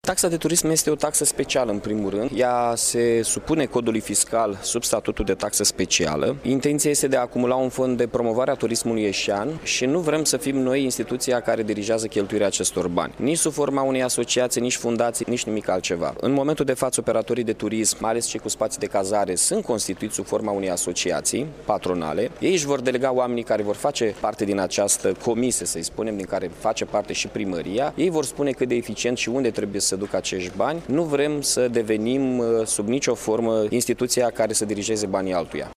Taxa de turism este o taxă specială, în primul rând. Ea se supune codului fiscal sub statutul de taxă specială. Intenția este de a acumula un fond de promovare a turismului ieșean și nu vrem să fim noi instituția care dirigează cheltuirea acestor bani. Nici sub forma unei asociații, nici fundații, nici nimic altceva. În momentul de față, operatorii de turism, mai ales cei cu spații de cazare, sunt constituiți sub forma unei asociații patronale. Ei își vor delega oamenii care vor face parte din această comisie, să-i spunem, din care face parte și primăria. Ei vor spune cât de eficient și unde trebuie să ducă acești bani. Nu vrem să devenim sub nicio formă instituția care să dirigeze banii altuia.